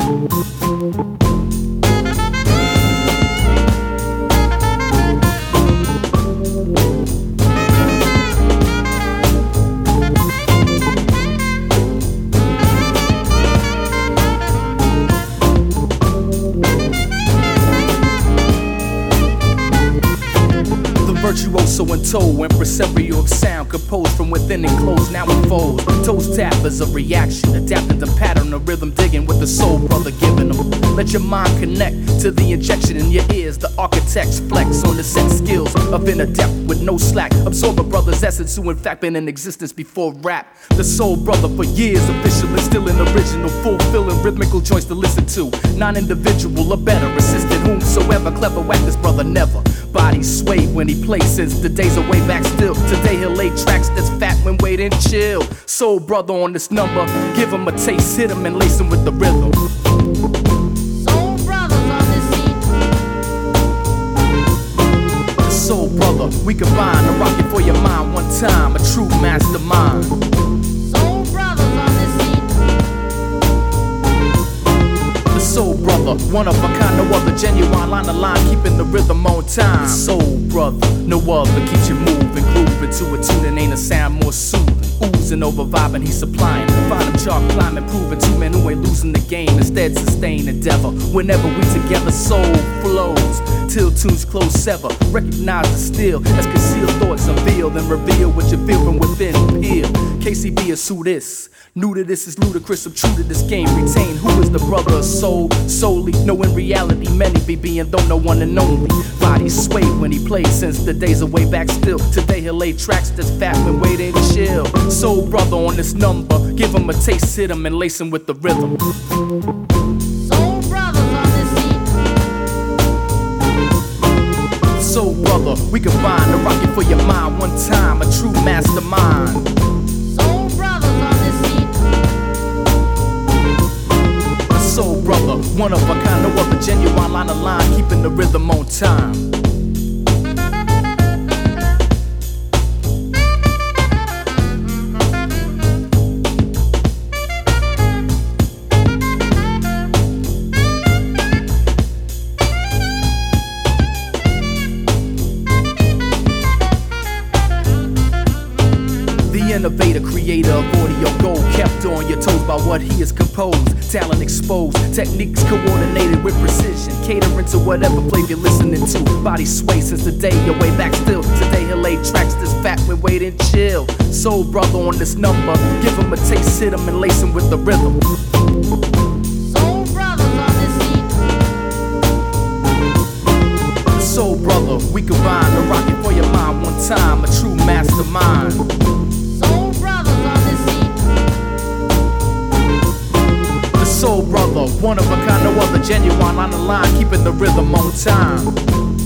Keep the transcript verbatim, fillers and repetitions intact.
Virtuoso and toe, impresario of sound, composed from within and closed, now unfolds. Toes tap as a reaction, adapting the pattern of rhythm, digging with the soul brother giving them. Let your mind connect to the injection in your ears. The architects flex on the set skills of inner depth with no slack. Absorb a brother's essence who in fact been in existence before rap. The soul brother for years, official and still an original, fulfilling rhythmical choice to listen to. Non-individual, a better assistant, whomsoever clever whack this brother never. Body sway when he plays since the days are way back still. Today he'll lay tracks that's fat when wait and chill. Soul brother on this number, give him a taste, hit him and lace him with the rhythm. Soul brothers on this scene. Soul brother, we combine a rocket for your mind one time, a true mastermind. Soul brothers on this scene. The soul brother, one of a kind, no other, genuine line to line, keeping the rhythm on time. Soul brother, no other, keeps you moving, grooving to a tune and ain't a sound more soothing. Oozing over vibing, he's supplying. Find him chalk climbing, proving two men who ain't losing the game. Instead, sustain endeavor. Whenever we together, soul flows till tunes close sever. Recognize the still as concealed thoughts unveiled and reveal what you feel from within. Peel. K C B is who this. New to this is ludicrous, I'm true to this game. Retain who is the brother of soul solely. Knowing reality, many be being though no one and only. Body sway when he plays since the days are way back still. Today he'll lay tracks that's fat when wait and chill. Soul brother on this number, give him a taste, hit him and lace him with the rhythm. Soul brothers on this scene. Soul brother, we combine a rocket for your mind one time, a true mastermind. Soul brothers on this scene. Soul brother, one of a kind, no other, genuine line of line, keeping the rhythm on time. Innovator, creator of audio gold, kept on your toes by what he has composed. Talent exposed, techniques coordinated with precision, catering to whatever flavor you're listening to. Body sway since the day you're way back still. Today he'll lay tracks that's fat when wait and chill. Soul brother on this number, give him a taste, hit him and lace him with the rhythm. Soul brothers on this scene. Soul brother, we combine a rocket for your mind one time, a true mastermind. Soul brother, one of a kind, no other, genuine on the line, keeping the rhythm on time.